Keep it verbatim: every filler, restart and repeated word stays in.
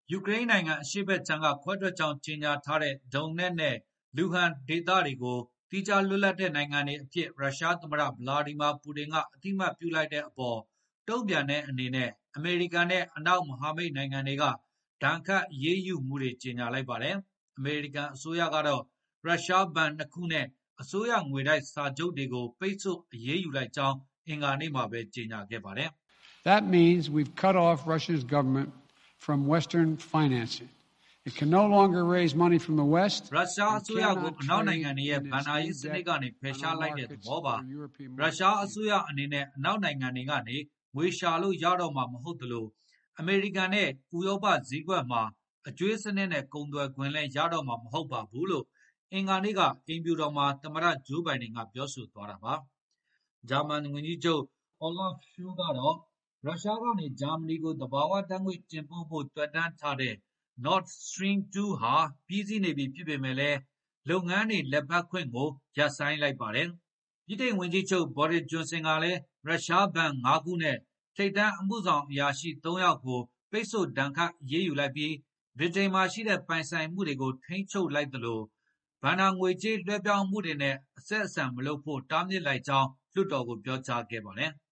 ယူကရိန်းနိုင်ငံအရှေ့ဘက်ခြမ်းကခွဲထွက်ကြောင်းကြေညာထားတဲ့ဒုံနက်နဲ့လူဟန်ဒေသတွေကိုသီးခြားလွတ်လပ်တဲ့နိုင်ငံတွေအဖြစ်ရုရှားသမ္မတဗလာဒီမာပူတင်ကအတိအမှတ်ပြုလိုက်တဲ့အပေါ်တုံ့ပြန်တဲ့အနေနဲ့အမေရိကန်နဲ့အနောက်မဟာမိတ်နိုင်ငံတွေကဒဏ်ခတ်အရေးယူမှုတွေကြေညာလိုက်ပါတယ်။အမေရိကန်အစိုးရကတော့ရုရှားဘဏ်နှစ်ခုနဲ့အစိုးရငွေတိုက်စာချုပ်တွေကိုပိတ်ဆို့အရေးယူလိုက်ကြောင်းအင်္ဂါနေ့မှာပဲကြေညာခဲ့ပါတယ်။ That means we've cut off Russia's government from Western financing. It can no longer raise money from the West. ရုရှားအစိုးရကိုအနောက်နိုင်ငံတွေရဲ့ဘဏ္ဍာရေးစနစ်ကနေဖယ်ရှားလိုက်တဲ့သဘောပါ။ရုရှားအစိုးရအနေနဲ့အနောက်နိုင်ငံတွေကနေငွေရှာလို့ရတော့မှာမဟုတ်သလိုအမေရိကန်နဲ့ဥရောပဈေးကွက်မှာအကျွေးစနစ်နဲ့ကုန်သွယ်ခွင့်လည်းရတော့မှာမဟုတ်ပါဘူးလို့အင်္ဂါနေ့ကအိမ်ဖြူတော်မှာသမ္မတဂျိုးဘိုင်ဒန်ကပြောဆိုသွားတာပါ။ဂျာမန်ဝန်ကြီးချုပ် Olaf Scholz ကတော့ရုရှားကနေဂျာမနီကိုသဘာဝဓာတ်ငွေ့တင်ပို့ဖို့တွက်တန်းထားတဲ့ Nord Stream တူဟာပြီးစီးနေပြီဖြစ်ပေမဲ့လည်းလုပ်ငန်းတွေလည်ပတ်ခွင့်ကိုရပ်ဆိုင်းလိုက်ပါတယ်။ဗြိတိန်ဝန်ကြီးချုပ်ဘော်ရစ်ဂျွန်ဆင်ကလည်းရုရှားဘဏ်ငါးခုနဲ့ထိပ်တန်းအမှုဆောင်အရာရှိသုံးယောက်ကိုပိတ်ဆို့ဒဏ်ခတ်အရေးယူလိုက်ပြီးဗြိတိန်မှာရှိတဲ့ပိုင်ဆိုင်မှုတွေကိုထိန်းချုပ်လိုက်သလိုဘဏ္ဍာငွေကြေးလွှဲပြောင်းမှုတွေနဲ့အဆက်အဆံမလုပ်ဖို့တားမြစ်လိုက်ကြောင်းလွှတ်တော်ကိုပြောကြားခဲ့ပါတယ်။